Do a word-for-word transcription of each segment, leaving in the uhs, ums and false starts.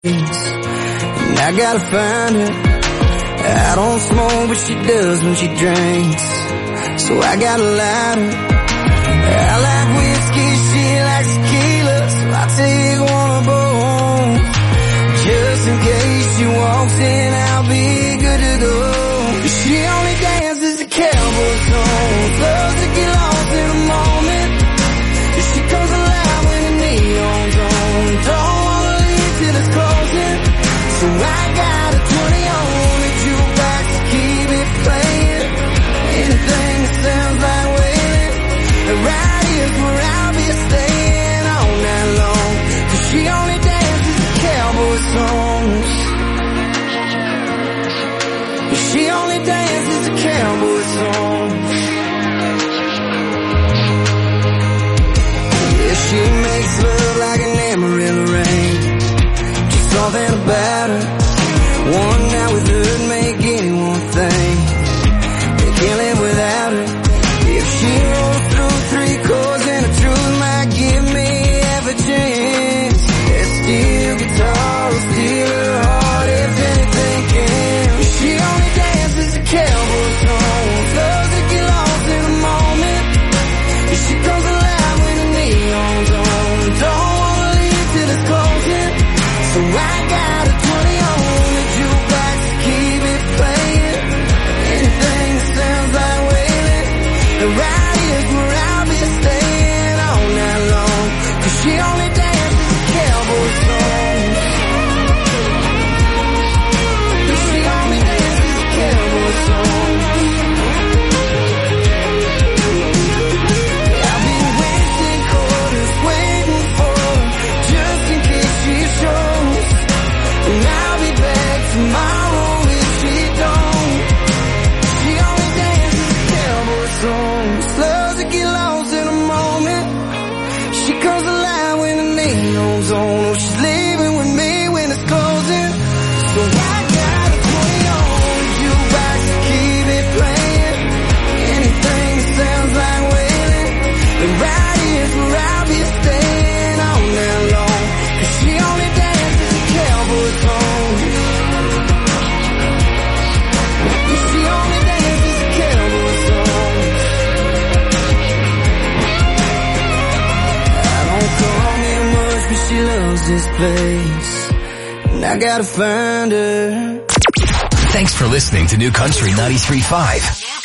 And I gotta find her. I don't smoke, but she does when she drinks. So I got a lighter. I like whiskey, she likes tequila, so I take one of both. Just in case she walks in, I'll be good to go. She only dances to cowboy songs, loves to get lost in a moment. She comes alive when the neon's on, don't wanna leave till it's closing. So I got a twenty on the jukebox to keep it playing. Anything that sounds like wailing, right here's where I'll be staying all night long. Cause she only dances to cowboy songs. She only dances to cowboy songs. Yeah, she makes love like an Amarillo rain. Just something about her. One night with her make anyone think they can't live without her. If she rolls through three chords and the truth might give me half a chance. That steel guitar will steal her heart if anything can. She only dances to cowboy songs, loves to get lost in a moment. She comes alive when the neon's on, don't wanna leave till it's closing. So I got a twenty on the jukebox to keep it playing. Anything that sounds like wailing, right here's where I'll be staying all night long. Cause she only dances to cowboy songs. She only dances to cowboy songs. I'll be wasting quarters waiting for her, just in case she shows. And I'll be back tomorrow if she don't. She only dances to cowboy songs, loves to get lost in a moment. She comes alive when the neon's on. Oh, she's leaving with me when it's closing. So I got a twenty on the jukebox to keep it playing. Anything that sounds like wailing, and right here's where I'll be staying all night long. Cause she only dances to cowboy songs. She only dances to cowboy songs. I don't call me much, but she loves this place. And I gotta find her. Thanks for listening to New Country ninety-three point five.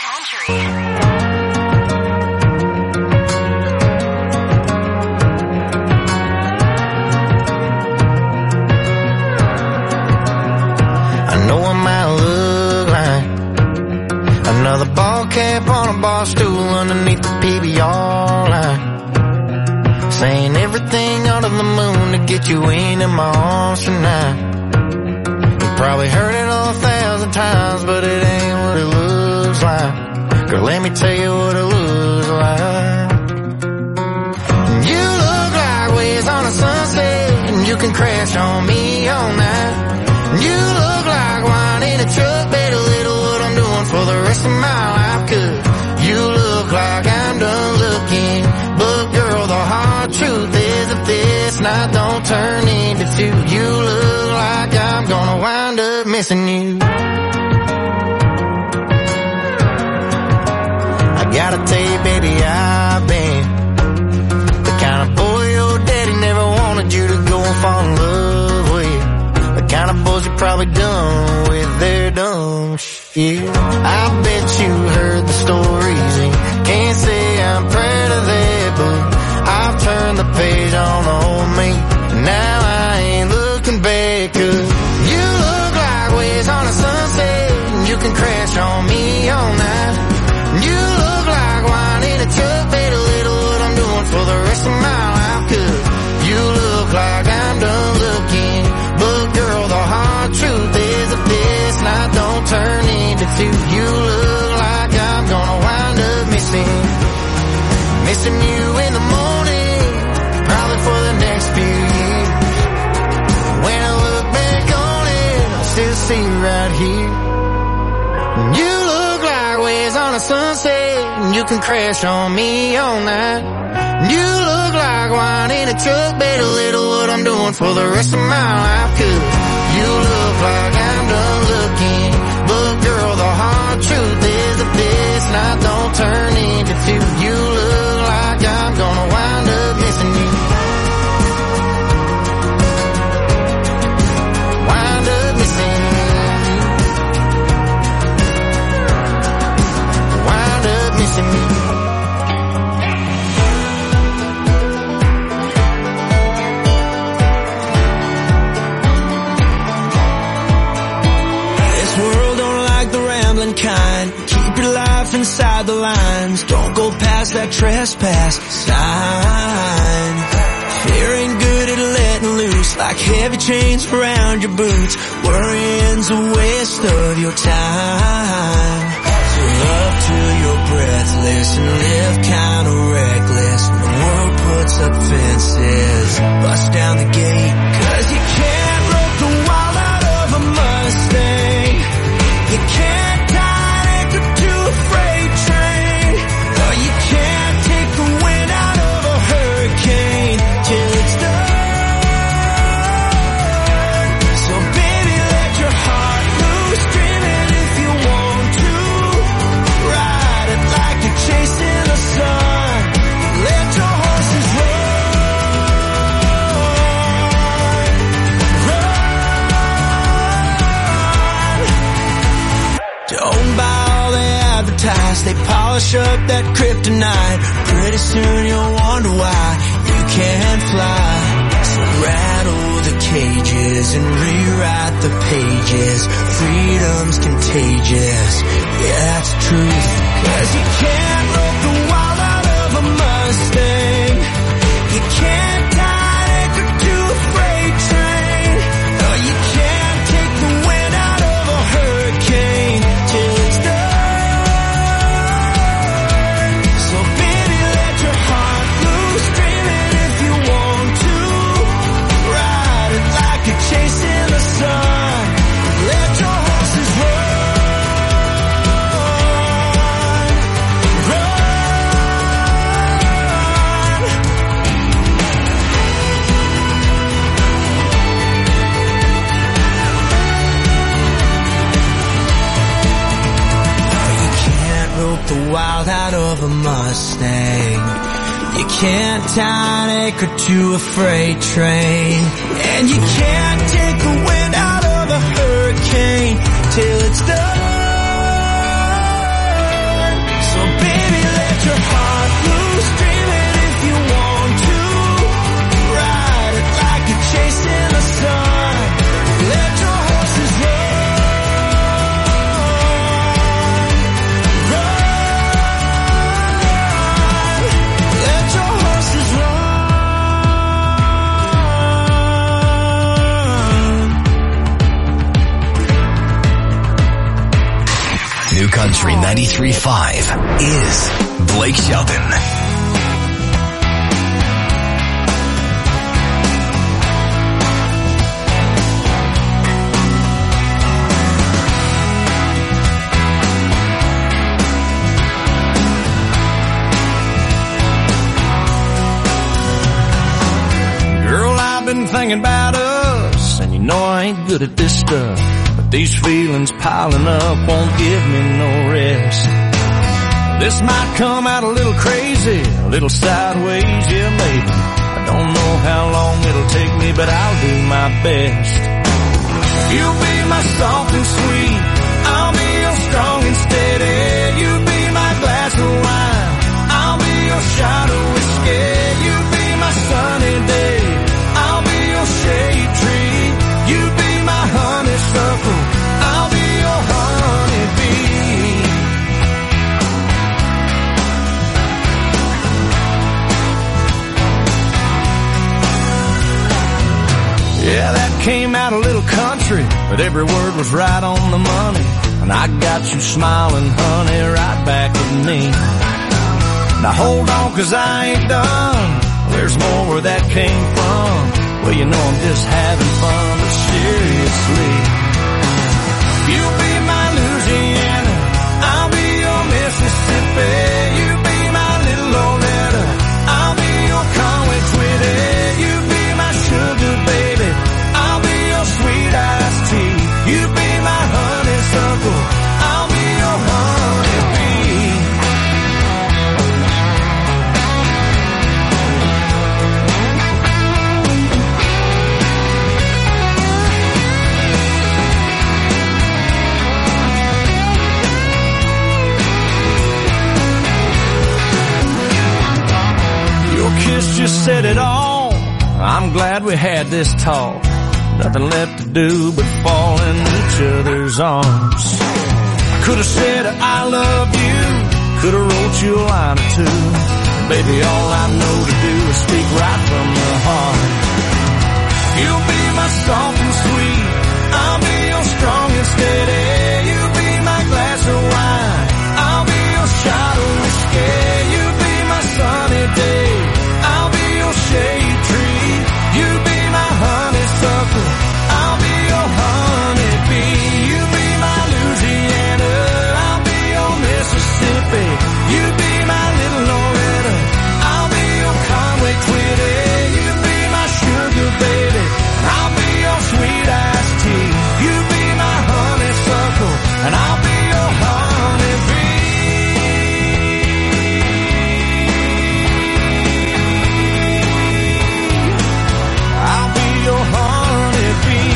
I know I might look like another ball cap on a bar stool underneath the P B R line, saying everything under the moon to get you into my arms tonight. You probably heard it all a thousand times, but it ain't what it looks like. Girl, let me tell you what it looks like. You look like waves on a sunset, and you can crash on me all night. You look like wine in a truck, better little what I'm doing for the rest of my life. Cause you look like I'm done looking, but girl, the hard truth is if this night don't turn into two, you look like I'm gonna wind up missing you. I gotta tell you, baby, I've been the kind of boy your daddy never wanted you to go and fall in love with. The kind of boys you're probably done with their dumb shit. I bet you heard the stories and can't say I'm proud of that, but I've turned the page on the old me. Now I ain't looking back, cause you look like waves on a sunset, and you can crash on me all night. You look like wine in a truck, better little what I'm doing for the rest of my life. Cause you look like I'm done looking, but girl, the hard truth is if this night don't turn into two, you look like I'm gonna wind up missing, missing you in the morning, probably for the next few years. When I look back on it, I still see you right here. You look like waves on a sunset, and you can crash on me all night. You look like wine in a truck. Bet a little what I'm doing for the rest of my life. Cause you look like I'm done looking, but girl, the hard truth is that this night don't turn into two. You look like I'm gonna wind up missing you. Wind up missing you. Wind up missing me. Kind. Keep your life inside the lines. Don't go past that trespass sign. Fear ain't good at letting loose, like heavy chains around your boots. Worrying's a waste of your time. So love till you're breathless and live kinda reckless. When the world puts up fences, bust down the gate. Cause you can't rope the wild out of a Mustang. You can't freight train. Oh, you can't take the wind out of a hurricane till it's done. So baby, let your heart loose, dream it if you want to. Ride it like you're chasing the sun. Let your horses run. Run. Don't buy they polish up that kryptonite. Pretty soon you'll wonder why you can't fly. So rattle the cages and rewrite the pages. Freedom's contagious, yeah, that's the truth. Cause you can't rope the wild out of a Mustang. You can't tie anchor to a freight train. Oh, you can't take the wind out of a hurricane till it's done. Chasing the sun, let your horses run, run. You can't rope the wild out of a Mustang. You can't tie an anchor to a freight train. And you can't take the wind out of a hurricane till it's done. So baby, let your heart loose, dream it if you want to. Ride it like you're chasing the sun. Let your horses run. New Country ninety-three point five is Blake Shelton. Girl, I've been thinking about us, and you know I ain't good at this stuff. These feelings piling up won't give me no rest. This might come out a little crazy, a little sideways, yeah maybe. I don't know how long it'll take me, but I'll do my best. You'll be my soft and sweet, I'll be your strong and steady. You be my glass of wine, I'll be your shot of whiskey. You be my sunny day, I'll be your shade tree. You be my honeysuckle, I'll be your honeybee. Yeah, that came out a little country, but every word was right on the money. And I got you smiling, honey, right back at me. Now hold on, cause I ain't done. There's more where that came from. Well, you know I'm just having fun, but seriously. You be my Louisiana, I'll be your Mississippi. You be my little Loretta, I'll be your Conway. said it all. I'm glad we had this talk. Nothing left to do but fall in each other's arms. I could have said I love you, could have wrote you a line or two. Baby, all I know to do is speak right from the heart. You'll be my soft and sweet, I'll be your strong and steady. You'll be my glass of wine, I'll be your shot of whiskey. You'll be my sunny day, I'll be your shade tree. You'll be my honeysuckle, I'll be your honeybee. You'll be my Louisiana, I'll be your Mississippi. You'll be my little Loretta, I'll be your Conway Twitty. You'll be my sugar baby, I'll be your sweet iced tea. You'll be my honeysuckle, and I'll be your honeybee. I'll be your honeybee.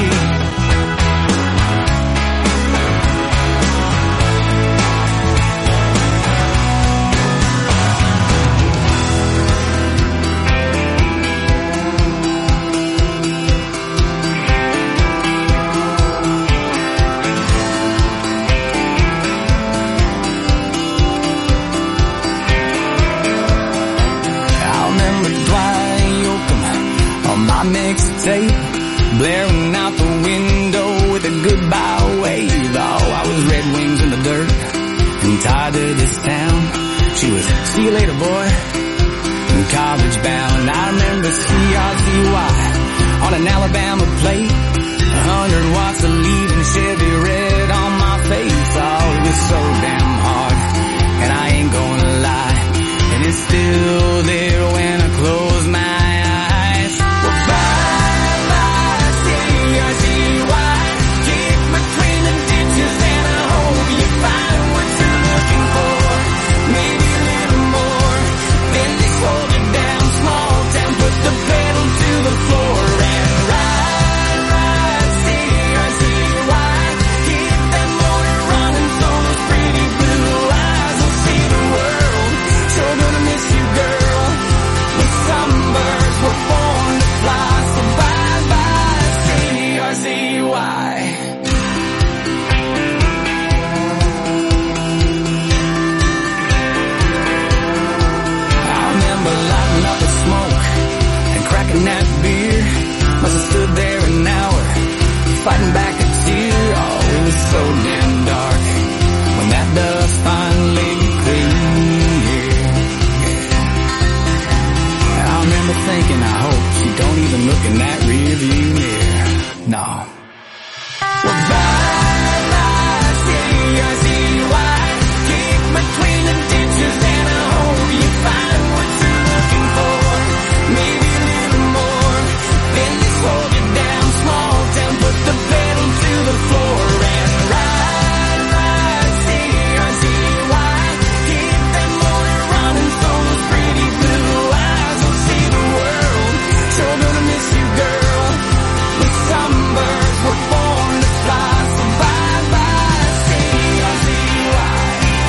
My mixtape blaring out the window with a goodbye wave. Oh, I was Red Wings in the dirt and tied to this town. She was, see you later, boy, and college bound. I remember C R T Y on an Alabama plate, a hundred watts of leaving Chevy red on my face. Oh, it was so damn hard, and I ain't gonna lie, and it's still there when I close my eyes. Fighting back a tear, oh, it was so damn dark when that dust finally cleared. Yeah. I remember thinking, I hope she don't even look in that rear view mirror. No. Well, bye, bye, C R Z Y, kick between the ditches and I hope you find what you're looking for. Maybe a little more than this hold you down small town. Put the pedal to the floor and ride, ride, C R Z Y. Keep that motor running so those pretty blue eyes will see the world. Sure gonna miss you, girl, but some birds were born to fly. So bye, bye, C R Z Y.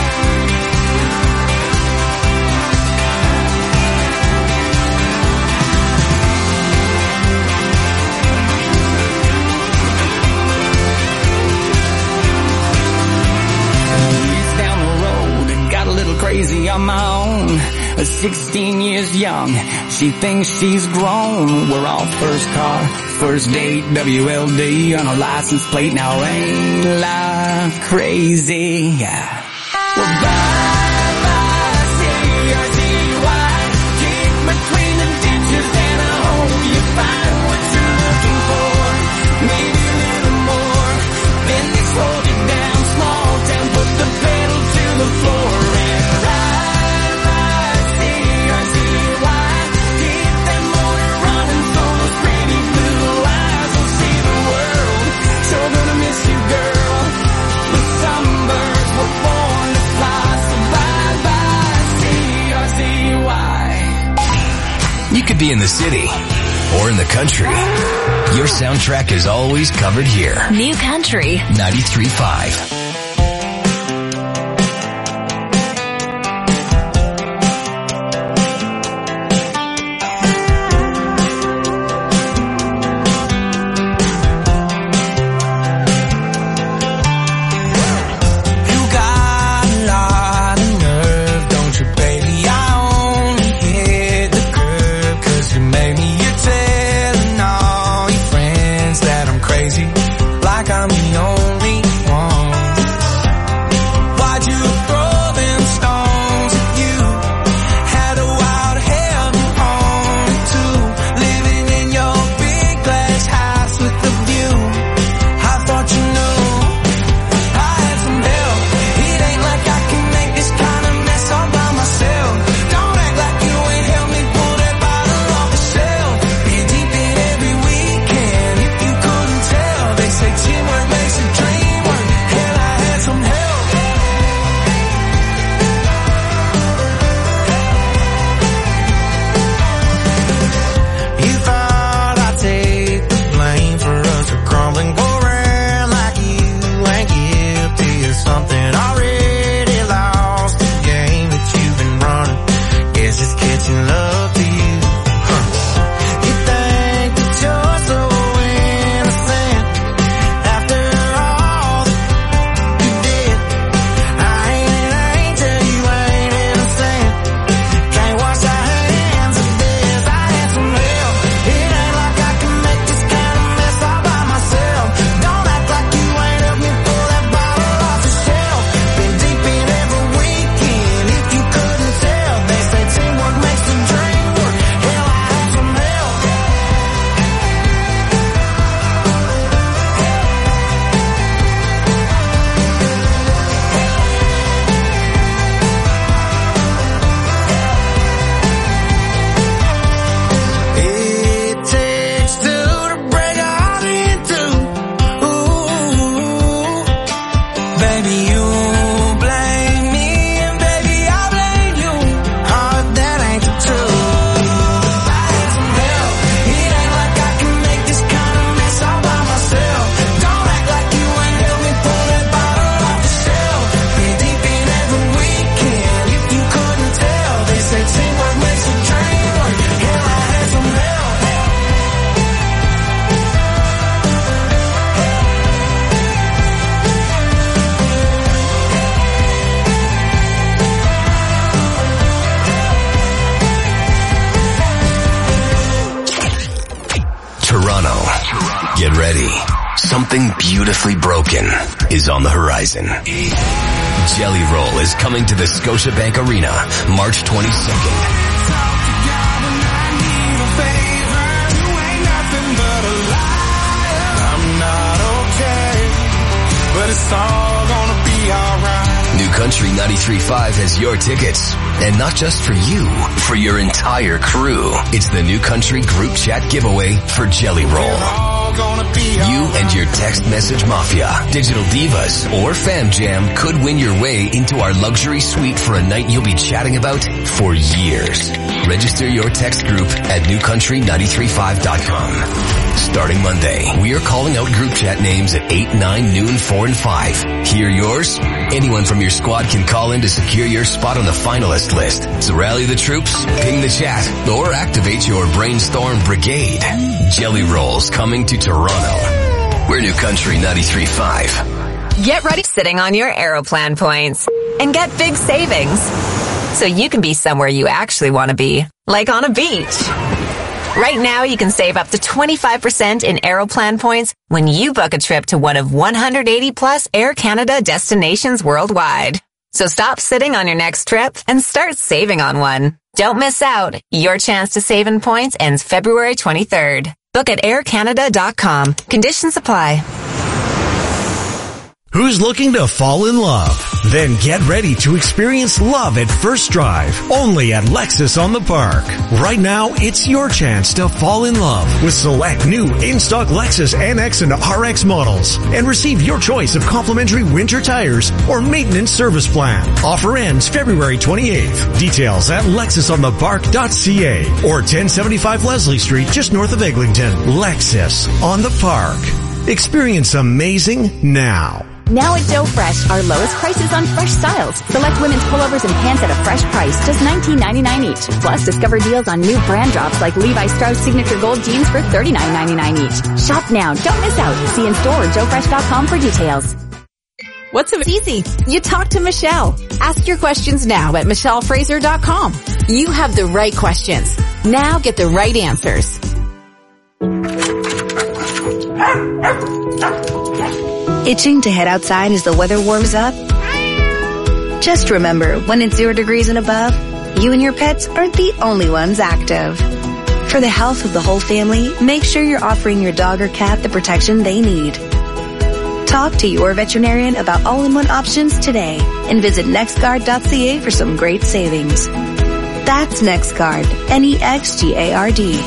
Crazy on my own, at sixteen years young, she thinks she's grown. We're all first car, first date, W L D on a license plate. Now ain't life crazy? Yeah. Well, bye, bye, C R Z Y, kick between the ditches and I hope you find what you're looking for. Maybe a little more than this hold you down small town. Put the pedal to the floor. You could be in the city or in the country. Your soundtrack is always covered here. New Country ninety-three point five. ready. Something beautifully broken is on the horizon. Jelly Roll is coming to the Scotiabank Arena March twenty-second. But it's all gonna be alright. New Country ninety-three point five has your tickets. And not just for you, for your entire crew. It's the New Country Group Chat giveaway for Jelly Roll. You and your text message mafia, digital divas, or fam jam could win your way into our luxury suite for a night you'll be chatting about for years. Register your text group at new country nine three five dot com. Starting Monday, we are calling out group chat names at eight, nine, noon, four, and five. Hear yours? Anyone from your squad can call in to secure your spot on the finalist list. So rally the troops, ping the chat, or activate your brainstorm brigade. Jelly Rolls coming to Toronto. We're New Country ninety-three point five. Get ready sitting on your Aeroplan points and get big savings so you can be somewhere you actually want to be, like on a beach. Right now, you can save up to twenty-five percent in Aeroplan points when you book a trip to one of one hundred eighty plus Air Canada destinations worldwide. So stop sitting on your next trip and start saving on one. Don't miss out. Your chance to save in points ends February twenty-third. Book at air canada dot com. Conditions apply. Who's looking to fall in love? Then get ready to experience love at first drive, only at Lexus on the Park. Right now, it's your chance to fall in love with select new in-stock Lexus N X and R X models and receive your choice of complimentary winter tires or maintenance service plan. Offer ends February twenty-eighth. Details at lexus on the park dot c a or ten seventy-five Leslie Street just north of Eglinton. Lexus on the Park. Experience amazing now. Now at Joe Fresh, our lowest prices on fresh styles. Select women's pullovers and pants at a fresh price, just nineteen ninety-nine each. Plus, discover deals on new brand drops like Levi Strauss Signature Gold jeans for thirty-nine ninety-nine each. Shop now, don't miss out. See in store or joe fresh dot com for details. What's so easy? You talk to Michelle. Ask your questions now at michelle fraser dot com. You have the right questions. Now get the right answers. Itching to head outside as the weather warms up? Just remember, when it's zero degrees and above, you and your pets aren't the only ones active. For the health of the whole family, make sure you're offering your dog or cat the protection they need. Talk to your veterinarian about all-in-one options today and visit nextguard dot c a for some great savings. That's NextGuard, N E X G A R D.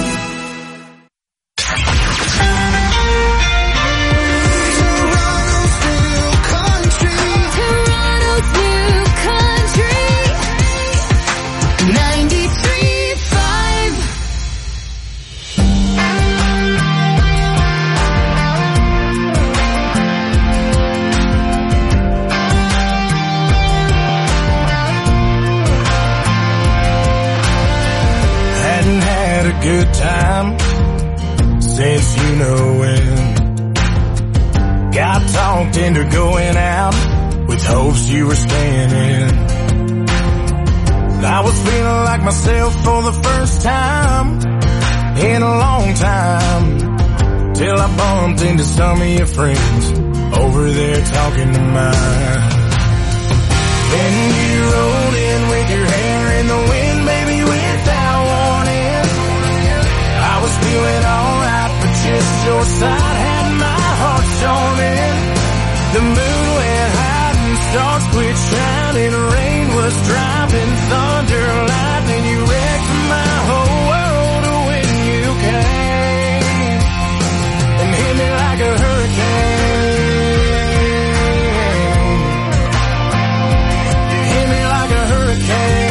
Good time since you know when. Got talked into going out with hopes you were staying in. I was feeling like myself for the first time in a long time, till I bumped into some of your friends over there talking to mine. Then you rolled in with your hair in the wind, baby, without warning. I was feeling alright, but just your side had my heart storming. The moon went high and stars quit shining. Rain was driving, thunder, lightning. You wrecked my whole world when you came and hit me like a hurricane. You hit me like a hurricane.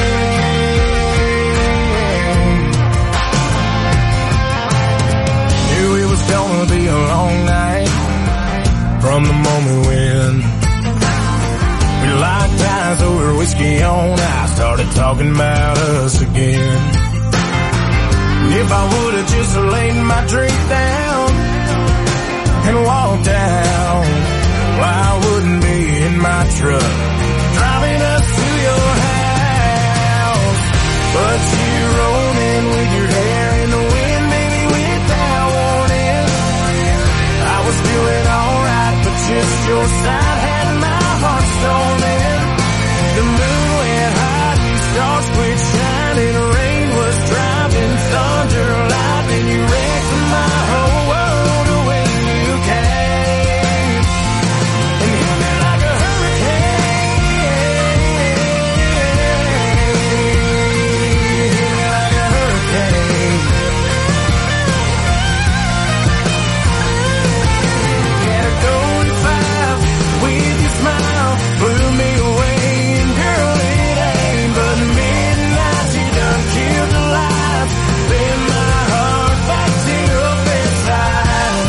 Gonna be a long night from the moment when we locked eyes over whiskey on ice, started talking about us again. If I would've just laid my drink down and walked out, well, I wouldn't be in my truck driving us to your house. But you rolled in with your hair in the wind, baby, without warning. your side had my heart storming. The moon went hot and stars quit shining. Rain was driving, thunder, lightning. You wrecked my whole world the way you came. And hit me like a hurricane. Hit me like a hurricane. Had a golden five with your smile, blew me away. And girl, it ain't but midnight. You done killed the life. Bend my heart back to your bedside.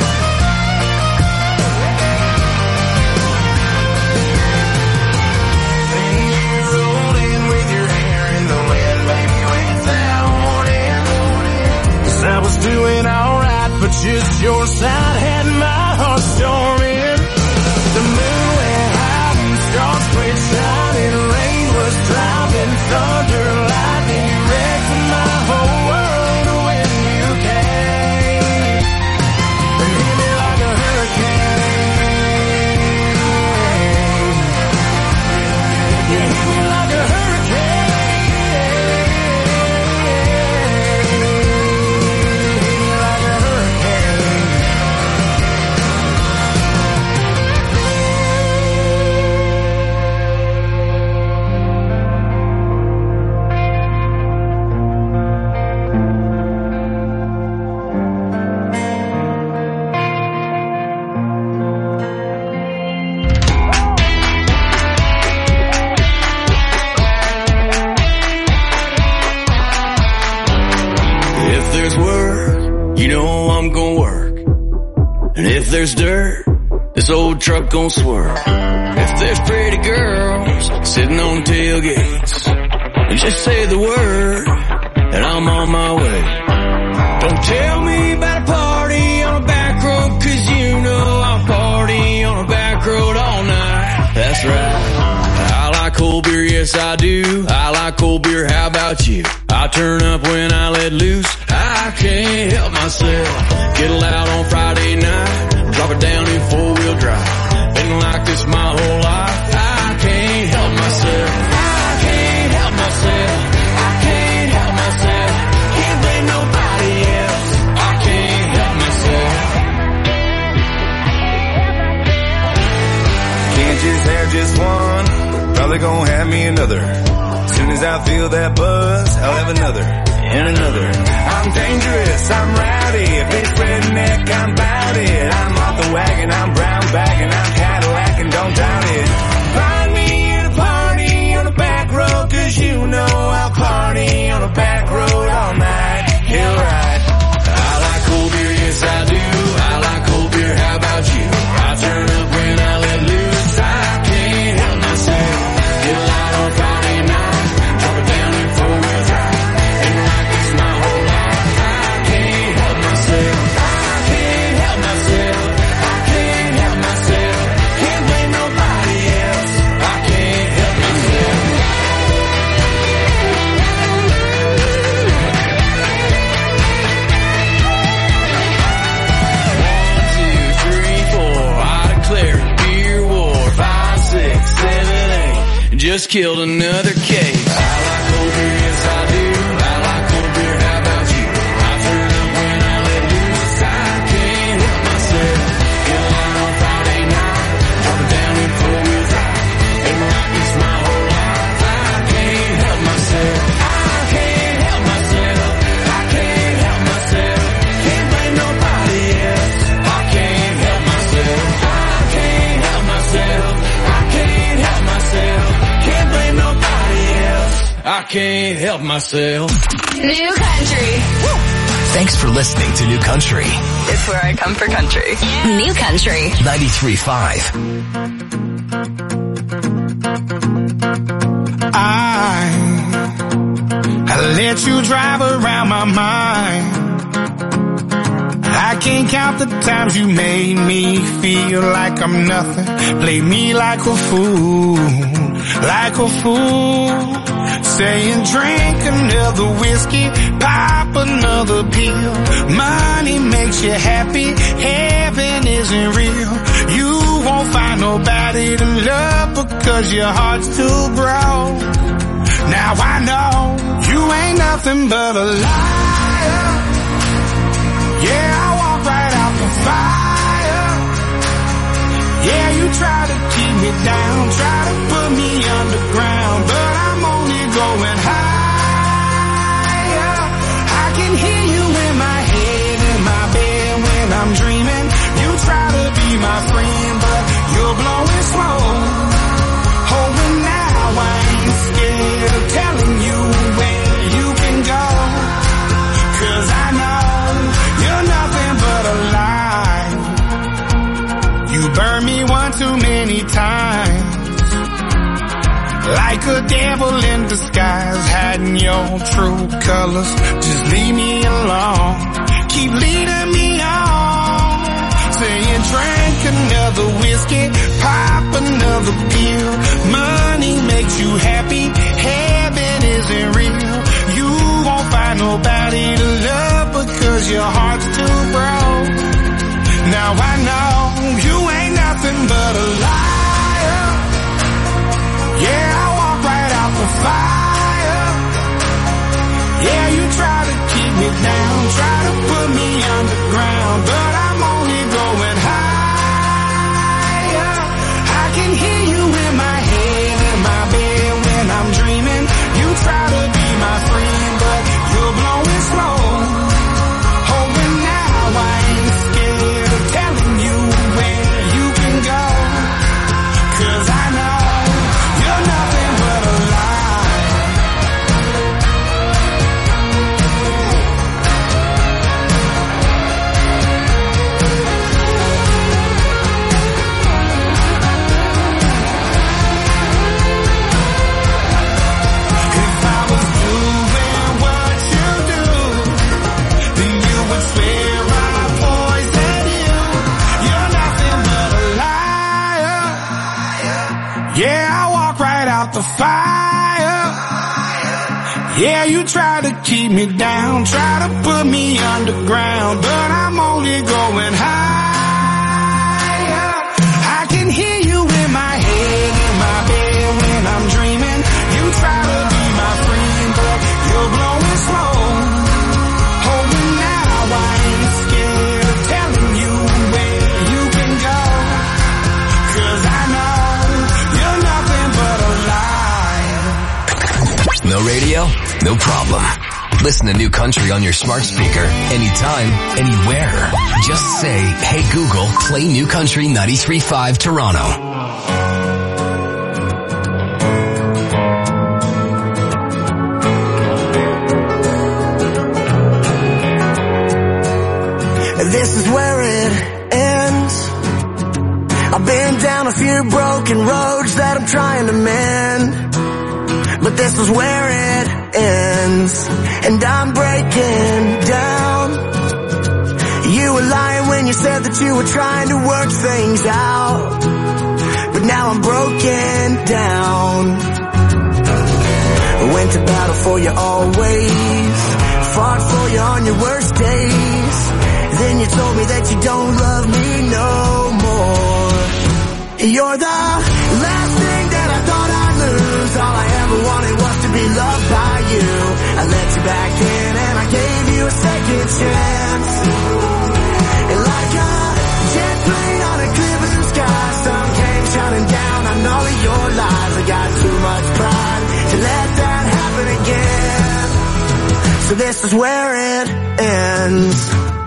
Then you rolled in with your hair in the wind, baby, without warning. 'Cause I was doing alright, but just your side had my heart storming. The moon went hot and stars quit shining. Rain was driving, thunder, lightning. You wrecked my whole world when you came. And hit me like a hurricane. You hit me like a hurricane. Hit me like a hurricane. If there's work, you know I'm gonna work. And if there's dirt, this old truck gon' swerve. If there's pretty girls sitting on tailgates, and just say the word, and I'm on my way. Don't tell me about a party on a back road, 'cause you know I'll party on a back road all night. That's right. I like cold beer, yes I do. I like cold beer, how about you? I turn up when I let loose. I can't help myself. Get loud on Friday night, drop it down in four-wheel drive. Been like this my whole life. I can't help myself. I can't help myself. I can't help myself. Can't blame nobody else. I can't help myself. Can't just have just one. Probably gonna have me another. Soon as I feel that buzz, I'll have another and another. I'm dangerous, I'm rowdy. If it's redneck, I'm bout it. I'm off the wagon, I'm brown bagging, I'm Cadillac and don't doubt it. Find me at a party on a back road, 'cause you know I'll party on a back road all night. You're right. I like cold beer, yes I do. I like cold beer, how about you? I turn up when I let loose. I can't help myself. Get loud on Friday night, drop it down in four-wheel drive. Been like this my whole life. I can't help myself. I can't help myself. I can't help myself. Can't blame nobody else. I can't help myself. One, two, three, four. I declare beer war. Five, six, seven, eight. Just killed another case. I like cold beer, yes I do. I like cold beer, how about you? I turn up when I let loose. I can't help myself. Get loud on Friday night, drop it down in four-wheel drive. Been like this my whole life. I can't help myself. I can't help myself. I can't help myself. Can't blame nobody else. I can't help myself. I can't help myself. I can't help myself. Can't blame nobody else. I can't help myself. New country. Thanks for listening to New Country. It's where I come for country. New country. ninety-three point five. I, I let you drive around my mind. I can't count the times you made me feel like I'm nothing. Play me like a fool, like a fool. Saying drink another whiskey, pop another pill. Money makes you happy, heaven isn't real. You won't find nobody to love because your heart's too broke. Now I know you ain't nothing but a liar. Yeah, I walk right out the fire. Yeah, you try to keep me down, try to put me underground, but I'm only going higher. I can hear you in my head, in my bed when I'm dreaming. You try to be my friend, but you're blowing smoke. Oh, and now I ain't scared of telling you where you can go, 'cause I know you're nothing but a lie. You burned me one too many times, like a devil in disguise, hiding your true colors. Just leave me alone, keep leading me on, saying drink another whiskey, pop another pill. Money makes you happy, heaven isn't real. You won't find nobody to love because your heart's too broke. Now I know you ain't nothing but a liar. Yeah, I walk right out the fire. Yeah, you try to keep me down, try to put me underground, but I'm only going higher. I can hear you in my head, in my bed when I'm dreaming. You try to be my friend, but you're blowing smoke. Oh, and now I ain't scared of telling you where you can go, 'cause I know you're nothing but a lie. If I was doing what you do, then you would swear I poisoned you. You're nothing but a liar. Yeah, I walk right out the fire. Yeah, you try to keep me down, try to put me underground, but I'm only going higher. I can hear you in my head, in my bed when I'm dreaming. You try to be my friend, but you're blowing smoke. Oh, and now I ain't scared of telling you where you can go, 'cause I know you're nothing but a lie. No radio? No problem. Listen to New Country on your smart speaker anytime, anywhere. Just say, hey Google, play New Country ninety-three point five Toronto. This is where it ends. I've been down a few broken roads that I'm trying to mend, but this is where it ends, and I'm breaking down. You were lying when you said that you were trying to work things out, but now I'm broken down. I went to battle for you always, fought for you on your worst days. Then you told me that you don't love me no more. You're the last thing that I thought I'd lose. All I ever wanted was to be loved by you. I let you back in and I gave you a second chance. And like a jet plane on a clear blue sky, sun came shining down on all of your lies. I got too much pride to let that happen again. So this is where it ends.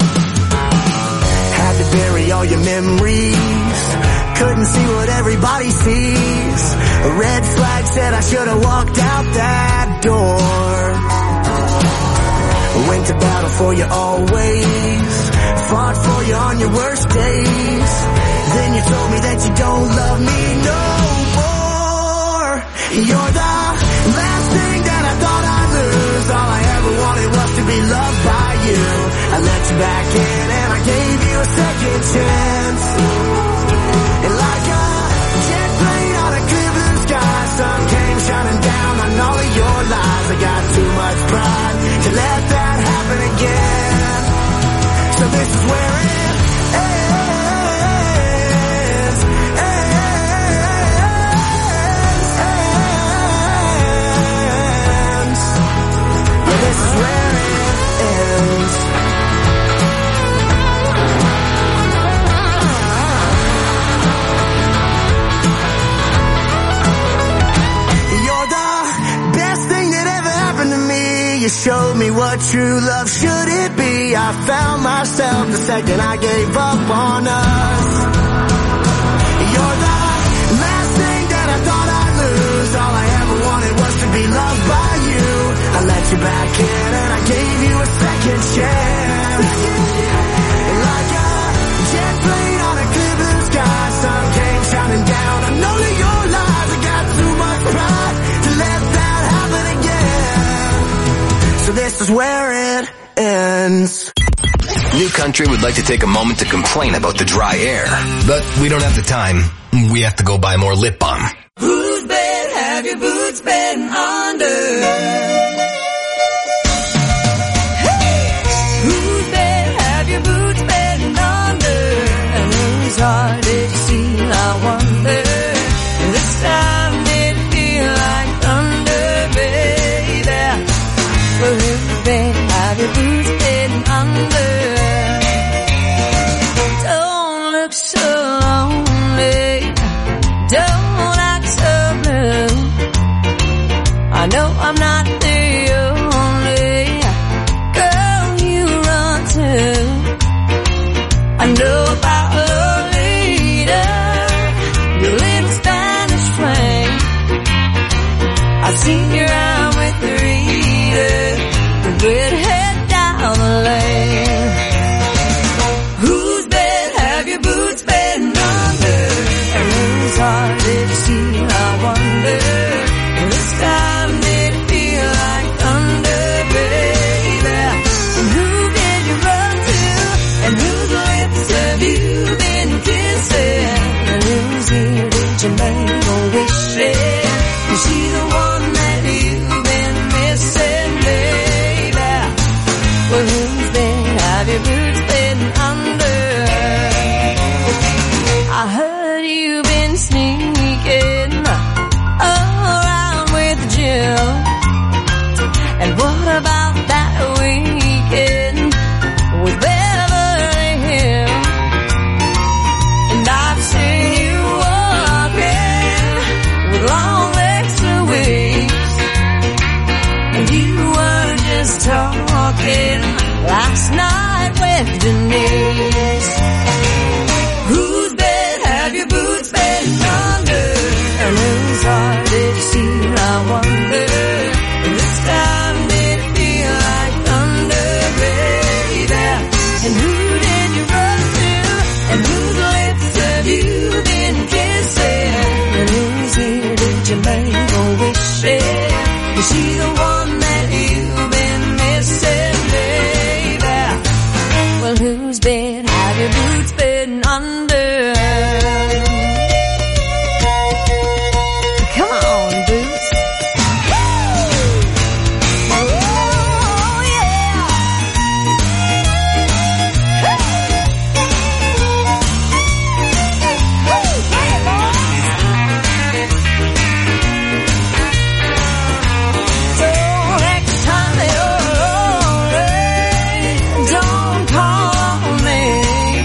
Had to bury all your memories, couldn't see what everybody sees. A red flag said I should have walked out that door. I went to battle for you always, fought for you on your worst days. Then you told me that you don't love me no more. You're the last thing that I thought I'd lose. All I ever wanted was to be loved by you. I let you back in and I gave you a second chance. And like a jet plane on a clear blue sky, sun came shining down on all of your lies. I got too much pride to let that happen again. So this is where it ends, ends. showed me what true love should it be. I found myself the second I gave up on us. You're the last thing that I thought I'd lose. All I ever wanted was to be loved by you. I let you back in and I gave you a second chance. Like a jet plane on a clear blue sky, sun came shining down. I know that your lies, I got too much pride to let that happen again. So this is where it ends. New Country would like to take a moment to complain about the dry air, but we don't have the time. We have to go buy more lip balm. Whose bed have your boots been under? Whose bed have your boots been under? And whose heart did you see? I wonder. This time did it feel like thunder, baby? Well, whose bed have your boots been under? Don't look so lonely. Don't act so blue. I know I'm not the only girl you run to. I know about Lolita, your little Spanish flame. I've seen your arm with the reader, the redhead down the lane. Whose bed have your boots been under? And whose heart did you see? I wonder. This time did it feel like thunder, baby? And who did you run to? And whose lips have you been kissing? And whose ear did you make a wish in? Is she the one that you've been missing, baby? Well, whose bed have your boots been under? I heard you've been sneaking around with Jill. And what about that weekend with Beverly Hills? And I've seen you walking with long legs for weeks. And you were just talking last night with Denise. Whose bed have your boots been under? And whose heart did you see? I wonder. This time did it feel like thunder, baby? And who did you run to? And whose lips have you been kissing? And whose ear did you make a wish in? Is she the one that you've been missing, baby? Well, whose bed have your boots been under? Come on, boots. Oh, yeah. So next time you're lonely, don't call on me.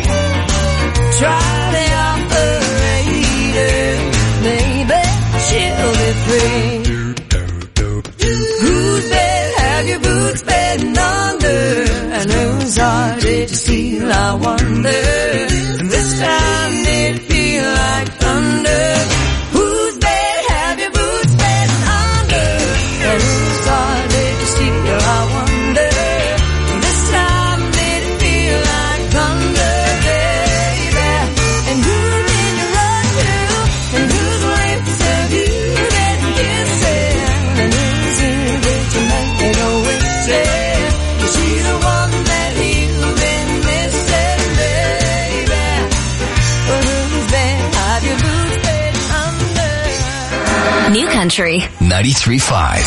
Try the operator, maybe she'll be free. Whose bed have your boots been under? And whose heart did you steal? I wonder. And this time did it feel like thunder? Whose bed have your boots been under? And whose heart did you steal? I wonder. And this time did it feel like thunder, baby? And who did you run to? And whose lips have you been kissing? And whose ear did you make a wish in? Is she the one that you've been missing, baby? Well, whose bed have your boots been under? New Country. ninety-three point five.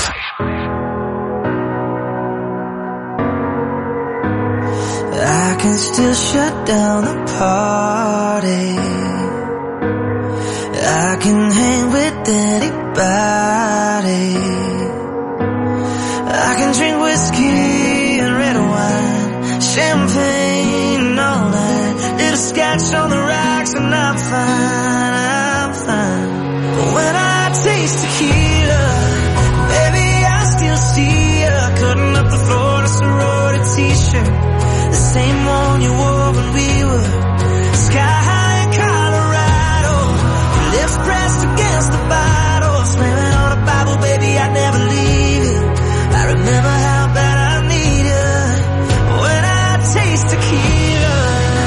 I can still shut down the party. I can hang with anybody. I can drink whiskey and red wine, champagne and all that. Little scotch on the rocks and I'm fine, I'm fine. But when I taste tequila, baby, I still see you cutting up the t-shirt, the same one you wore when we were sky high in Colorado. Your lips pressed against the bottle, slamming on a Bible, baby, I'd never leave you. I remember how bad I need you when I taste tequila.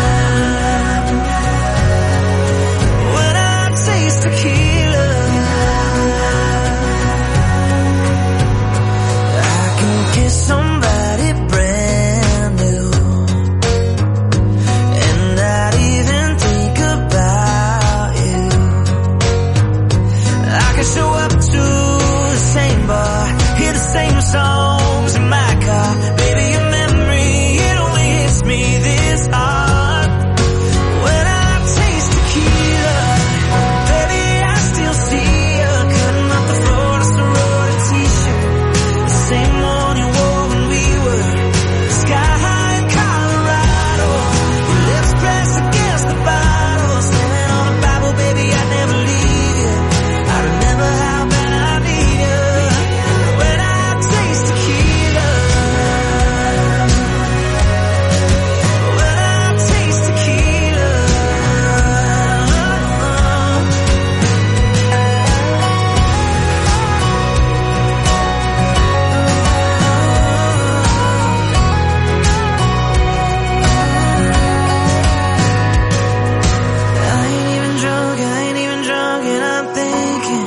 When I taste tequila, I can kiss somebody brand new and not even think about you. I can show up to the same bar, hear the same songs in my car. Baby, your memory, it only hits me this hard. When I taste tequila, baby, I still see you cutting up the floor to sorority t-shirt, the same one you wore when we were sky high in Colorado. Your lips pressed against the bottle, slamming on a Bible, baby, I'd never leave you. I remember how bad I need you when I taste tequila. When I taste tequila. I ain't even drunk, I ain't even drunk, and I'm thinking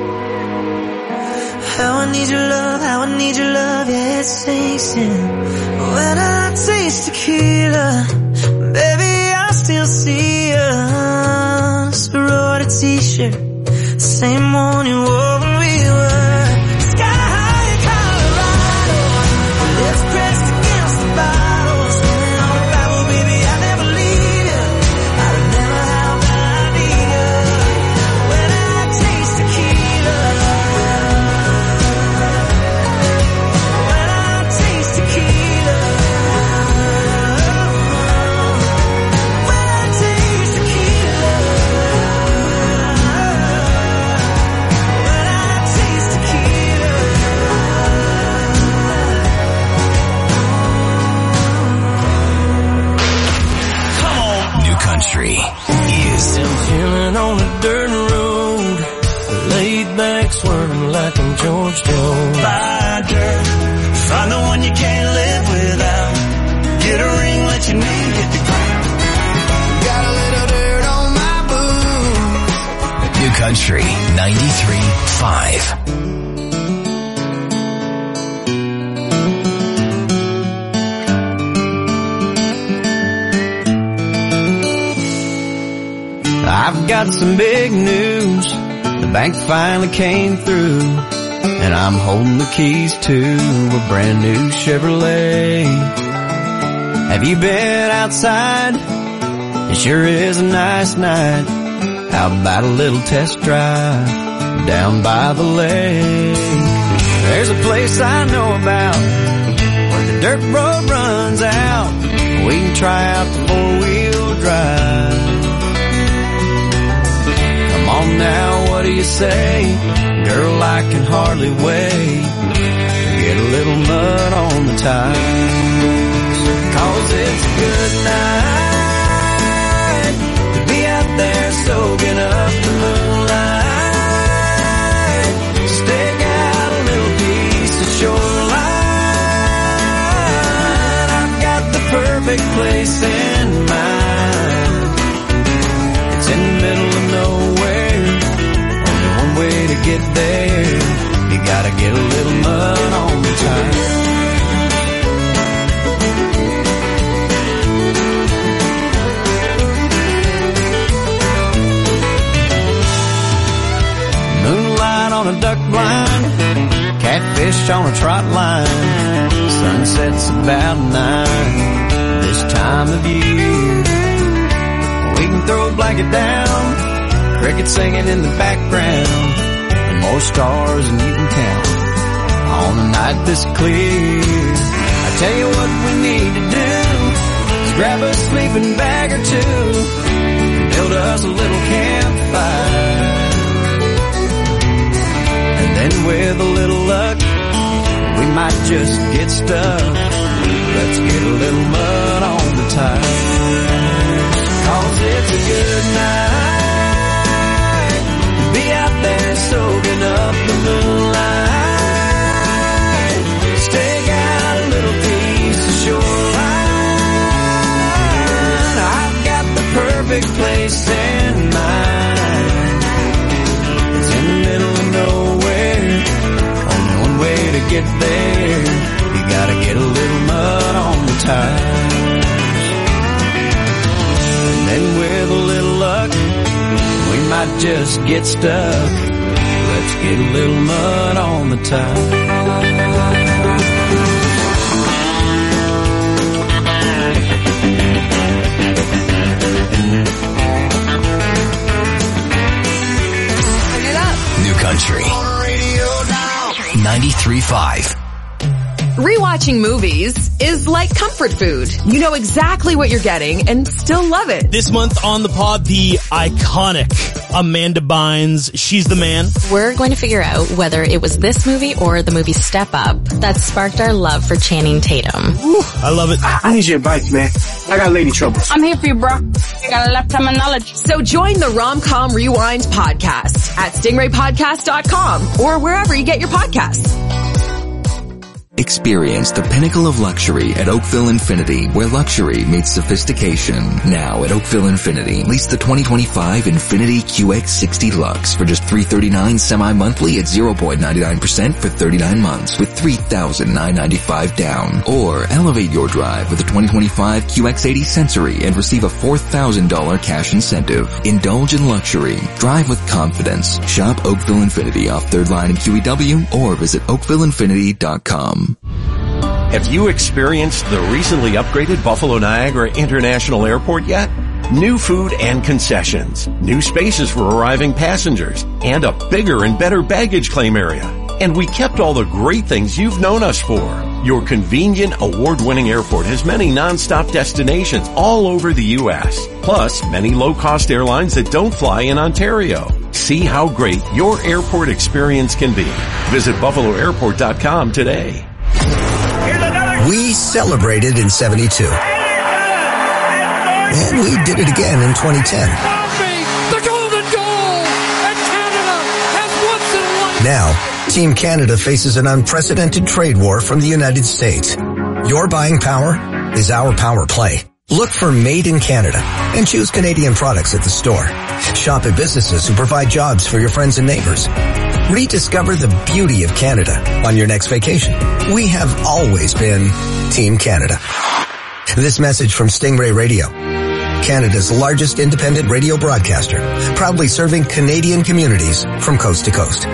how I need your love, how I need your love, yeah, it sinks in. When I taste tequila, baby, I still see you. Sorority t-shirt, the same one you wore when we were sky high in Colorado. Your lips pressed against the bottle, slamming on a Bible, baby, I never leave you. I remember how bad I need you when I taste tequila. When I taste tequila. When I taste tequila. When I taste tequila. New Country is Chilling on a dirt road, laid back swerving like I'm George Jones. Buy dirt, find the one you can't live without. Get a ring, let your name hit the ground. Got a little dirt on my boot. New Country ninety-three point five. I've got some big news. The bank finally came through, and I'm holding the keys to a brand new Chevrolet. Have you been outside? It sure is a nice night. How about a little test drive down by the lake? There's a place I know about where the dirt road runs out. We can try out the four-wheel drive. Come on now, what do you say? Girl, I can hardly wait to get a little mud on the tires. Cause it's a good night to be out there soaking up the moonlight. Stake out a little piece of shoreline. I've got the perfect place in mind. It's in the middle of nowhere, only one way to get there. You gotta get a little mud on the tire. Moonlight on a duck blind, catfish on a trot line. Sunset's about nine this time of year. We can throw a blanket down, crickets singing in the background, and more stars than you can count on a night this clear. I tell you what we need to do is grab a sleeping bag or two and build us a little campfire. And then with a little luck, we might just get stuck. Let's get a little soaking up the moonlight. Stake out a little piece of shoreline. I've got the perfect place in mind. It's in the middle of nowhere. Only one way to get there. You gotta get a little mud on the tires. And then with a little luck, we might just get stuck. Let's get a little mud on the tires. New Country ninety-three point five. Rewatching movies is like comfort food. You know exactly what you're getting and still love it. This month on the pod, the iconic Amanda Bynes. She's the man. We're going to figure out whether it was this movie or the movie Step Up that sparked our love for Channing Tatum. Woo, I love it. I need your advice, man. I got lady troubles. I'm here for you, bro. I got a lifetime of knowledge. So join the Rom-Com Rewind podcast at stingray podcast dot com or wherever you get your podcasts. Experience the pinnacle of luxury at Oakville Infinity, where luxury meets sophistication. Now at Oakville Infinity, lease the twenty twenty-five Infiniti Q X sixty Lux for just three hundred thirty-nine dollars semi-monthly at zero point nine nine percent for thirty-nine months with three thousand nine hundred ninety-five dollars down. Or elevate your drive with the twenty twenty-five Q X eighty Sensory and receive a four thousand dollars cash incentive. Indulge in luxury. Drive with confidence. Shop Oakville Infinity off third Line in Q E W or visit oakville infinity dot com. Have you experienced the recently upgraded Buffalo Niagara International Airport yet? New food and concessions, new spaces for arriving passengers, and a bigger and better baggage claim area. And we kept all the great things you've known us for. Your convenient, award-winning airport has many non-stop destinations all over the U S, plus many low-cost airlines that don't fly in Ontario. See how great your airport experience can be. Visit buffalo airport dot com today. We celebrated in seventy-two. And we did it again in twenty ten. The golden goal! And Canada has once and once. Now, Team Canada faces an unprecedented trade war from the United States. Your buying power is our power play. Look for Made in Canada and choose Canadian products at the store. Shop at businesses who provide jobs for your friends and neighbors. Rediscover the beauty of Canada on your next vacation. We have always been Team Canada. This message from Stingray Radio, Canada's largest independent radio broadcaster, proudly serving Canadian communities from coast to coast.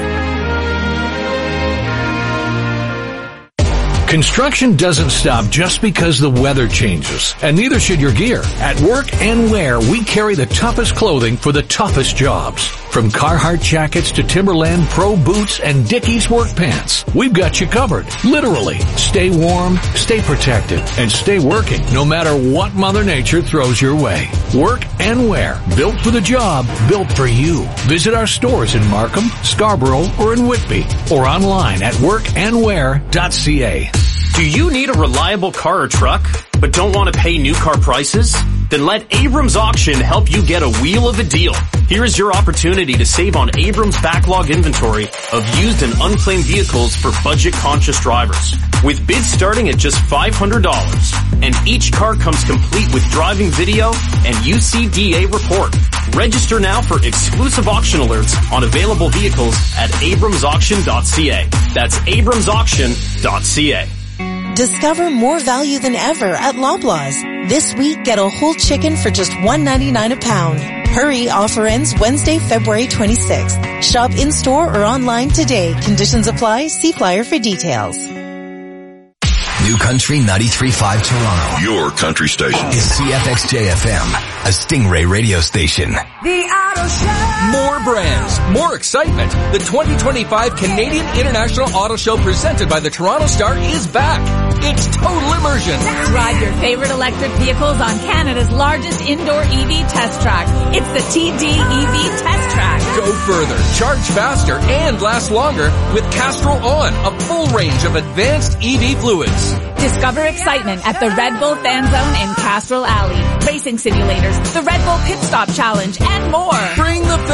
Construction doesn't stop just because the weather changes, and neither should your gear. At Work and Wear, we carry the toughest clothing for the toughest jobs. From Carhartt jackets to Timberland Pro boots and Dickies work pants, we've got you covered. Literally. Stay warm, stay protected, and stay working no matter what Mother Nature throws your way. Work and Wear. Built for the job, built for you. Visit our stores in Markham, Scarborough, or in Whitby, or online at work and wear dot c a. Do you need a reliable car or truck, but don't want to pay new car prices? Then let Abrams Auction help you get a wheel of a deal. Here is your opportunity to save on Abrams' backlog inventory of used and unclaimed vehicles for budget-conscious drivers. With bids starting at just five hundred dollars, and each car comes complete with driving video and U C D A report. Register now for exclusive auction alerts on available vehicles at abrams auction dot c a. That's abrams auction dot c a. Discover more value than ever at Loblaws. This week, get a whole chicken for just one ninety-nine a pound. Hurry, offer ends Wednesday, February twenty-sixth. Shop in-store or online today. Conditions apply. See flyer for details. New Country ninety-three point five Toronto. Your country station. Is C F X J F M, a Stingray radio station. The Auto Show. More brands, more excitement. The twenty twenty-five Canadian International Auto Show presented by the Toronto Star is back. It's total immersion. Drive your favorite electric vehicles on Canada's largest indoor E V test track. It's the T D E V Test Track. Go further, charge faster, and last longer with Castrol On, a full range of advanced E V fluids. Discover excitement at the Red Bull Fan Zone in Castrol Alley. Racing simulators, the Red Bull Pit Stop Challenge, and more. Bring the family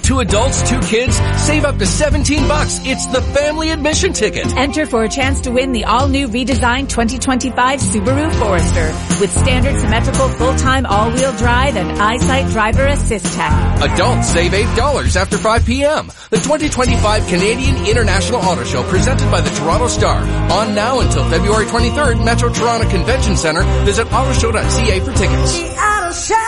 Two adults, two kids, save up to seventeen bucks. It's the family admission ticket. Enter for a chance to win the all-new redesigned twenty twenty-five Subaru Forester with standard symmetrical full-time all-wheel drive and EyeSight driver assist tech. Adults save eight dollars after five p.m. The twenty twenty-five Canadian International Auto Show presented by the Toronto Star. On now until February twenty-third, Metro Toronto Convention Centre. Visit autoshow dot c a for tickets. The Auto Show.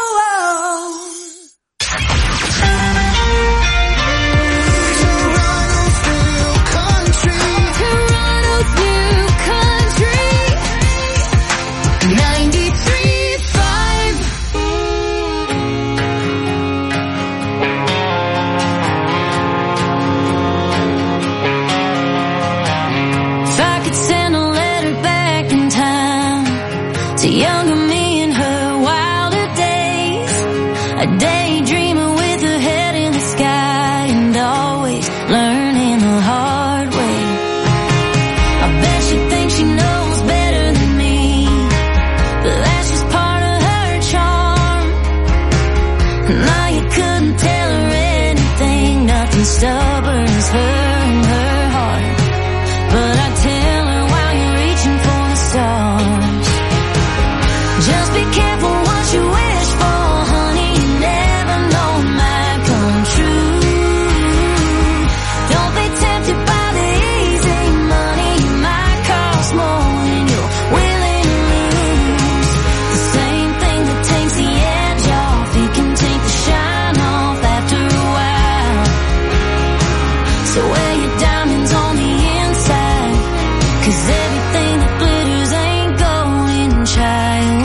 Younger me in her wilder days, a daydreamer with her head in the sky and always learning the hard way. I bet she thinks she knows better than me, but that's just part of her charm. Now you couldn't tell her anything, nothing stubborn as her and her heart. But I tell her while you're reaching for the stars, just be careful what you wish for, honey. You never know it might come true. Don't be tempted by the easy money. It might cost more than you're willing to lose. The same thing that takes the edge off, it can take the shine off after a while. So wear your diamonds on the inside, 'cause everything that glitters ain't golden, child.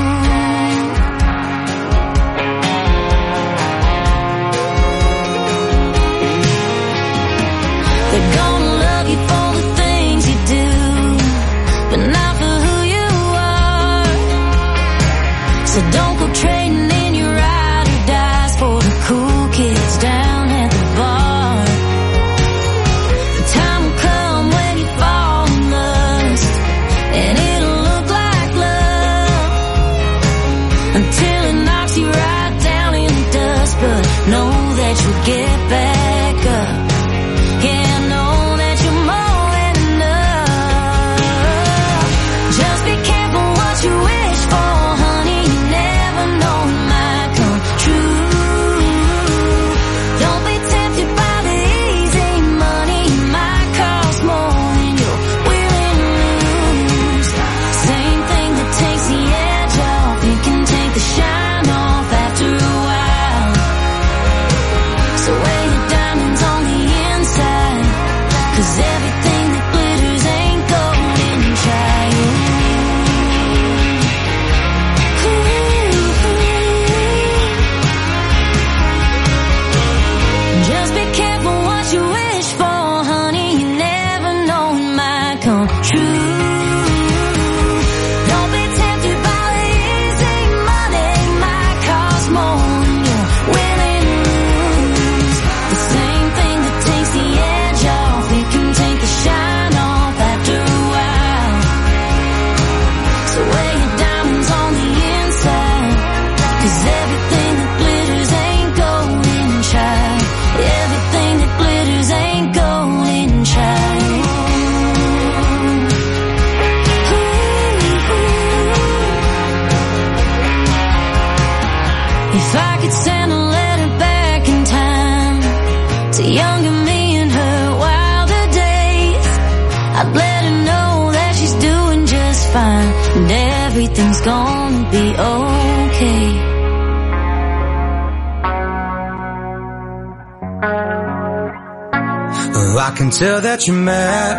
They're gonna love you for the things you do, but not for who you are. So don't go trading in your ride or dies for the cool kids down at the bar. The time will come when you fall in lust, and it'll look like love until it knocks you right down in the dust. But know that you'll get back up. Yeah, I know that you're more than enough. Just be careful what you wish for, honey. You never know it might come true. Don't be tempted by the easy money. It might cost more than you're willing to lose. Same thing that takes the edge off, it can take the shine off after a while. So wear your diamonds on the inside, 'cause everything that glitters ain't golden, child. Ooh. Just be careful what you wish for, honey. You never know it might come true. Don't be tempted by the easy money. It might cost more than you're willing to lose. The same thing that takes the edge off, it can take the shine off after a while. So wear your diamonds on the inside, 'cause everything that glitters ain't golden, child. Everything that glitters ain't golden, child. Ooh. If I could send a letter back in time to younger me in her wilder days, I'd let her know that she's doing just fine and everything's gonna be okay. Oh, I can tell that you're mad,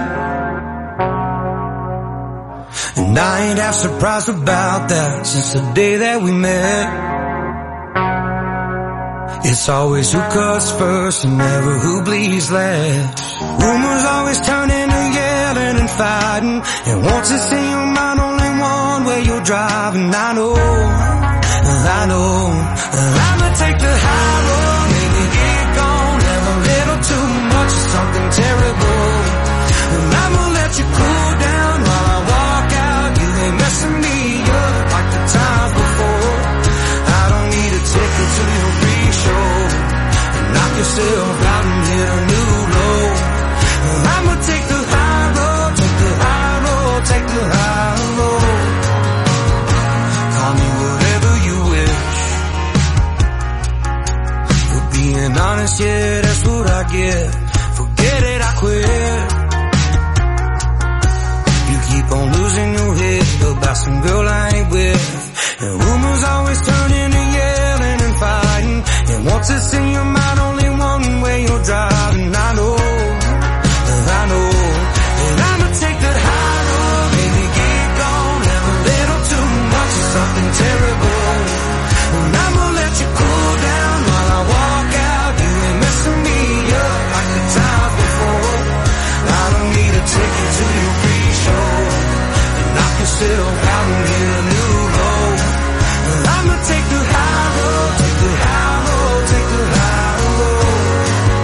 and I ain't half surprised about that since the day that we met. It's always who cuts first and never who bleeds last. Rumors always turn into yelling and fighting, and once it's in your mind, only one way you're driving. I know, I know, I'ma take the high road, maybe get gone, have a little too much of something terrible, and I'ma let you cool down while I walk out. You ain't messing me up like the times before. I don't need a ticket to your free show, and knock yourself being honest, yeah, that's what I get. Forget it, I quit. You keep on losing your head about some girl I ain't with. And rumors always turn into yelling and fighting. And once it's in your mind, only one way you're driving. I know, I know that I'ma take that high road, maybe get gone, have a little too much of something terrible. And I'ma let you cool down while I walk out. You ain't messing me up like the times before. I don't need to take you to your pre-show and knock yourself out and get a new low. I'ma take the high road, take the high road, take the high road.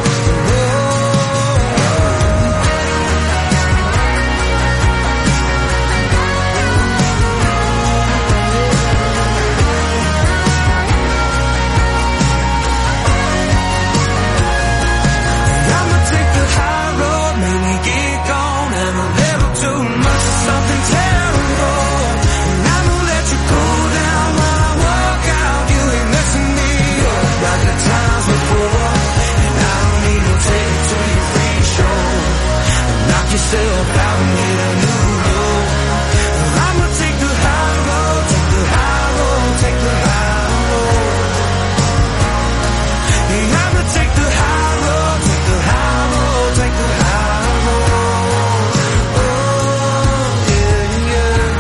I'ma take the high road, maybe get gone, have a little too much of something terrible. And I'ma let you cool down while I walk out. You ain't messing me up like the times before. And I don't need to take you to your free show and knock yourself out and get a new low. I'ma take the high road, take the high road, take the high road. Yeah, I'ma take the high road, take the high road, take the high road. Oh, yeah, yeah.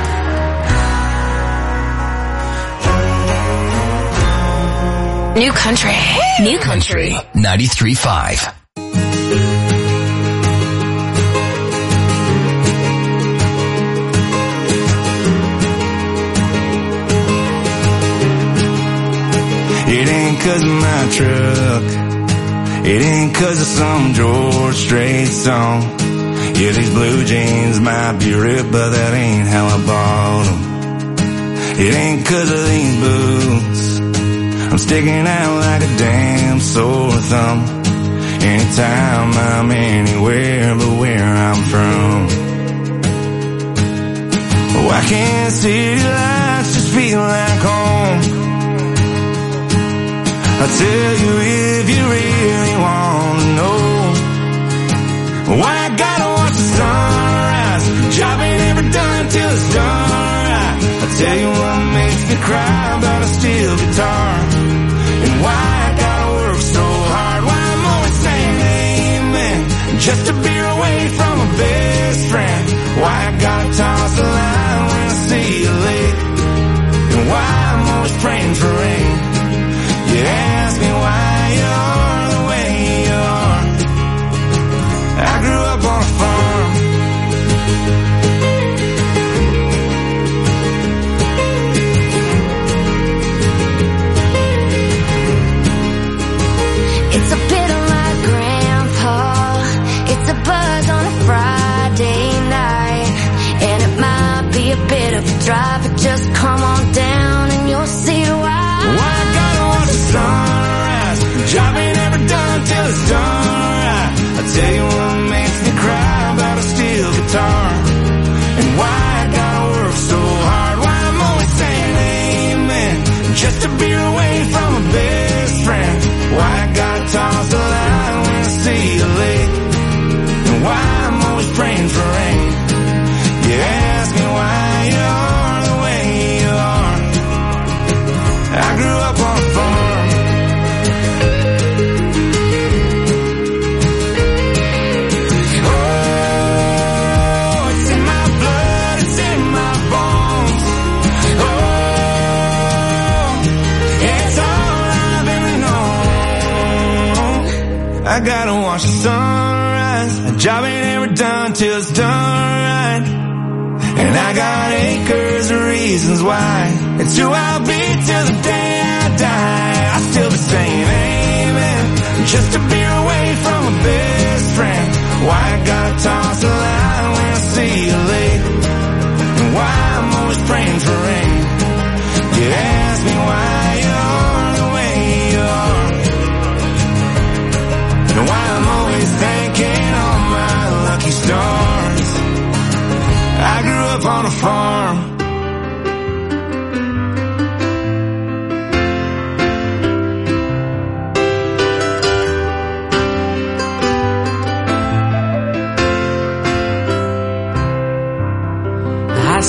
New country. New country. ninety-three point five. It ain't 'cause of my truck. It ain't 'cause of some George Strait song. Yeah, these blue jeans might be ripped, but that ain't how I bought them. It ain't 'cause of these boots. I'm sticking out like a damn sore thumb. Anytime I'm anywhere but where I'm from. Why can't city lights just feel like home? I'll tell you if you really want to know. Why I gotta watch the sunrise. Job ain't ever done till it's done right. I'll tell you what makes me cry about a steel guitar. And why I gotta work so hard. Why I'm always saying amen just to be away from my best friend. Why I gotta toss the line when I see you late. And why I'm always praying for rain. You ask me why you are the way you are. I grew up on a farm. It's a bit of my grandpa. It's a buzz on a Friday night. And it might be a bit of a drive, but just come on down and you'll see why. Why I gotta watch the sunrise. Job ain't ever done till it's done right. I tell you what makes me cry about a steel guitar. And why I gotta work so hard. Why I'm always saying amen just to be away from my best friend. Why I gotta toss the line when I see you late. And why I'm always praying for rain. You ask me why you are the way you are. I grew up on a farm. Oh, it's in my blood, it's in my bones. Oh, it's all I've ever known. I gotta watch the sunrise. A job ain't ever done till it's done right. And I got acres of reasons why. It's who I'll be till the day I die. I still be saying amen just to be away from my best friend. Why I gotta toss the line when I see you late. And why I'm always praying for rain. You ask me why you're the way you are. And why I'm always thanking all my lucky stars. I grew up on a farm.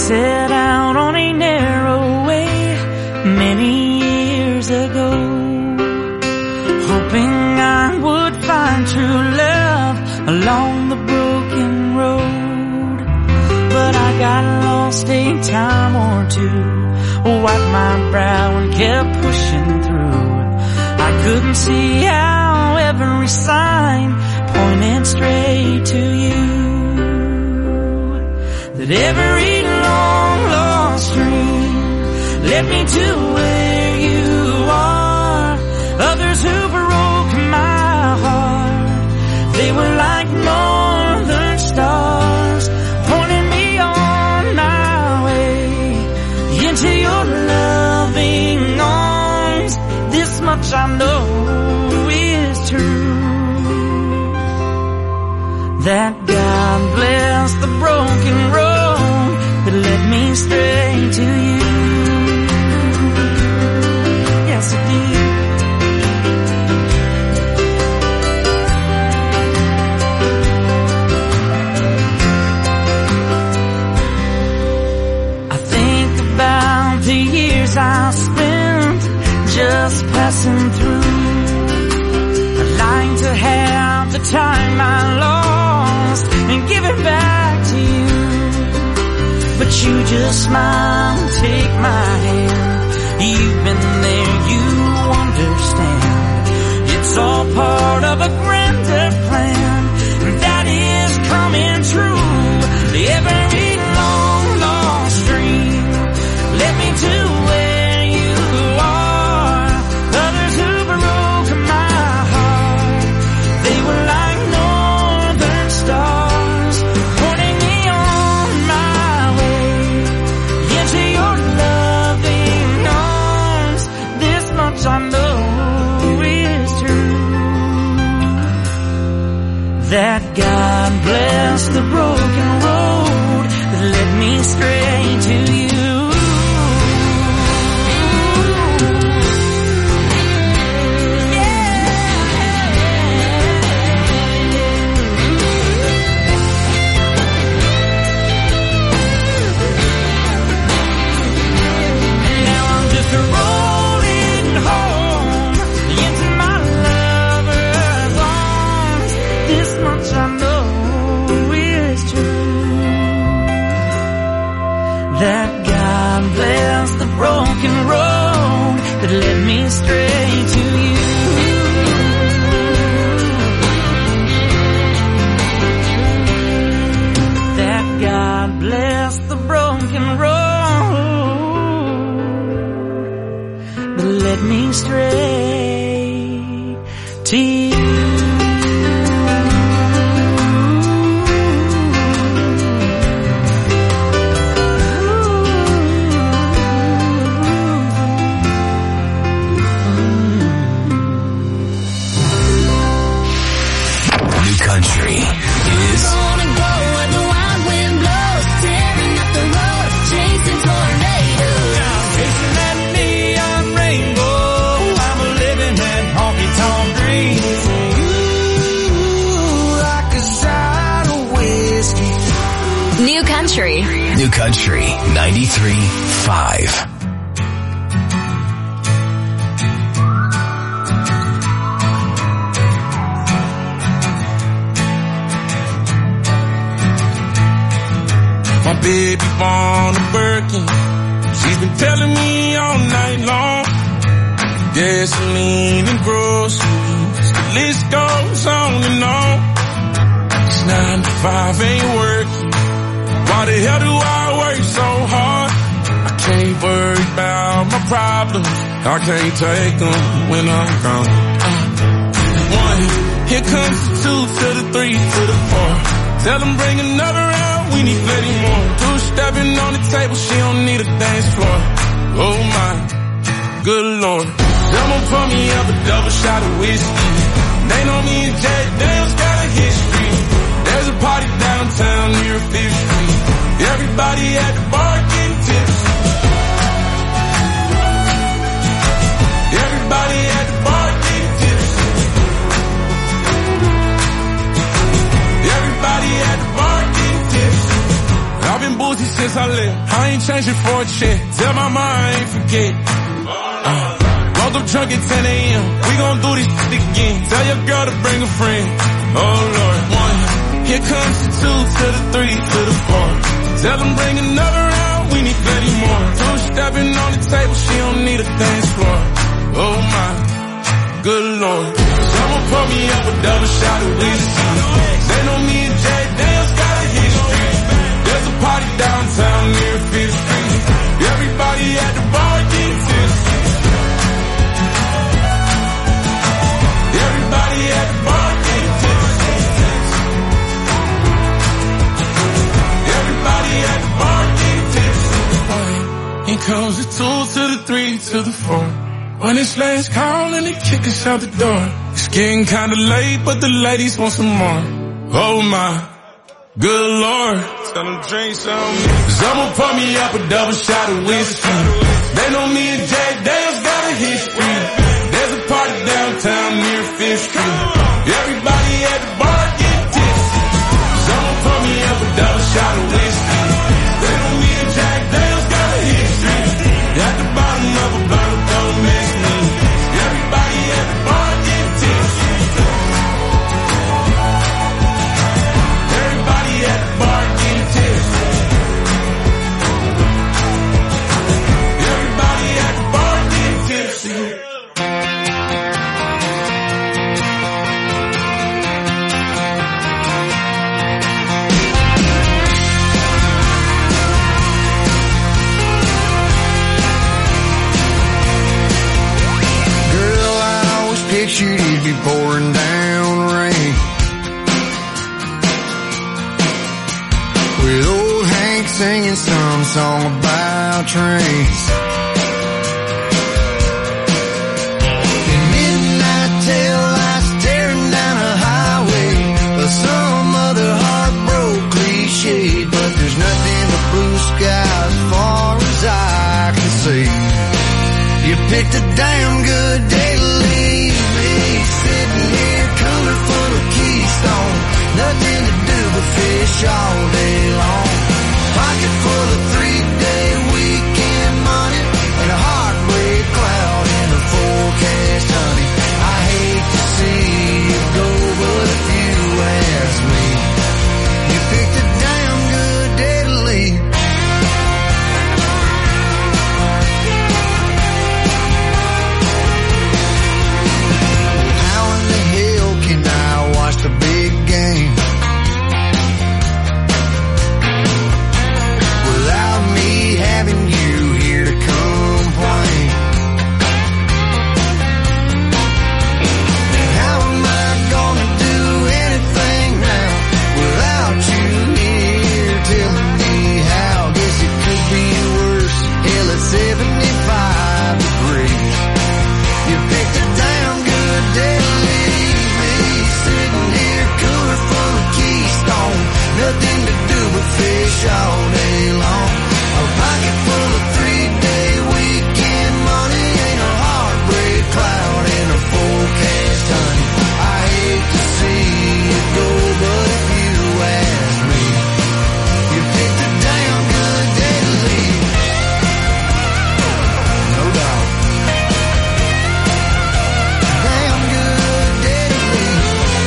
set out on a narrow way many years ago, hoping I would find true love along the broken road. But I got lost a time or two, wiped my brow and kept pushing through. I couldn't see how every sign pointed straight to you, that every long lost dream led me to where you are. Others who broke my heart, they were like northern stars, pointing me on my way into your loving arms. This much I know is true, that God bless the broken road that led me straight to you. Yes, it did. I think about the years I spent just passing through. I'd like to have the time I lost and give it back to you, but you just smile and take my hand. You've been there, you understand. It's all part of a grander plan that is coming true. Every long lost dream led me to where you are. Others who broke my heart, they were like northern stars, pointing me on my way into your loving arms. This much I know is true, that God bless the broken road that led me straight to you. That God bless the broken road that led me straight to you. That God bless the broken road that led me straight to you. Country is gonna go where the wild wind blows, tearing up the road, chasing tornadoes. Chasing that neon rainbow, I'm a living that honky-tonk dream. Ooh, like a shot of whiskey. New Country. New Country ninety-three point five. My baby born a Birkin, she's been telling me all night long. Gasoline and groceries, the list goes on and on. This nine to five ain't working, why the hell do I work so hard? I can't worry about my problems, I can't take them when I'm gone. Uh, one, here comes the two to the three to the four. Tell them bring another round, we need plenty more. Two stepping on the table, she don't need a dance floor. Oh my, good lord. Someone pour me up a double shot of whiskey. They know me and Jack Daniels got a history. There's a party downtown near Fifth Street. Everybody at the bar getting tips. Everybody at the bar getting tips. Everybody at the bar getting tips. I've been boozy since as I live. I ain't changing for a check. Tell my mom I ain't forget. Uh, woke up drunk at ten a.m. We gon' do this shit again. Tell your girl to bring a friend. Oh Lord. One. Here comes the two to the three to the four. Tell them bring another round. We need plenty more. Two stepping on the table. She don't need a dance floor. Oh my. Good Lord. Someone pour me up a double shot of whiskey. They know me and Jay Daniels got a history. There's a party downtown near Fifth Street. Everybody at the bar getting tipsy. Everybody at the bar getting tipsy. Everybody at the bar getting tipsy. Here comes the two to the three to the four. When it's last call and they kick us out the door. It's getting kinda late, but the ladies want some more. Oh my, good Lord. Tell them drink some. Someone pour me up a double shot of whiskey. They know me and Jay Daniels got a history. There's a party downtown near Fifth Street. Everybody at the bar get tipsy. Someone pour me up a double shot of whiskey. They know me and Jack Daniels got a history. At the bottom of a bottle, don't miss me. Everybody at the bar get tipsy. Everybody at the bar get tipsy. Everybody at the bar get tipsy. Pictured it'd be pouring down rain, with old Hank singing some song about trains. In midnight tail lights staring down a highway, or some other heartbroken cliche, but there's nothing but blue sky as far as I can see. You picked a damn good day to leave. Sitting here, cooler full of Keystone, nothing to do but fish all day long. Pocket full of three-day weekend money, and a heartbreak cloud in the forecast, honey. I hate to see you go, but if you ask me, you picked a damn good day to leave. The big game without me having you here to complain. How am I gonna do anything now without you here telling me how? Guess it could be worse. Hell, it's seventy-five degrees. You picked a damn good day to leave me. Sitting here, cooler full of Keystone, nothing to do but fish all day long. A pocket full of three-day weekend money, ain't a heartbreak cloud in a forecast, honey. I hate to see you go, but if you ask me, you picked a damn good day to leave. No doubt. Damn good day to leave.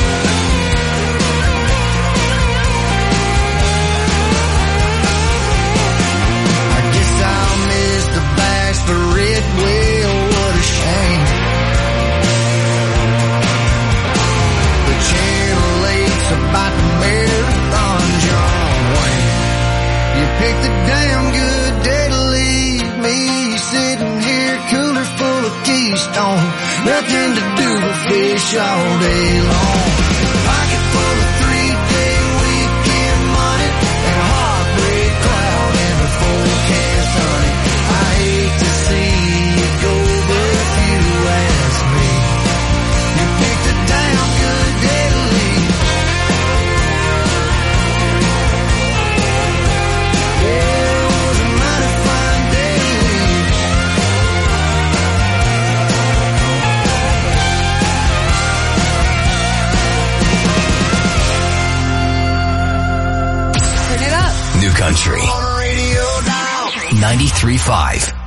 The red whale, what a shame. The Channel eight's about the marathon, John Wayne. You picked a damn good day to leave me. Sitting here, cooler full of Keystone, nothing to do but fish all day long. Pocket full of three-day weekend money, and a heartbreak cloud in the forecast, honey. I hate to see you go, but if you ask me, you picked a damn good day to leave. Yeah, it was a mighty fine day to leave. Turn it up. New country. On the radio. ninety-three point five.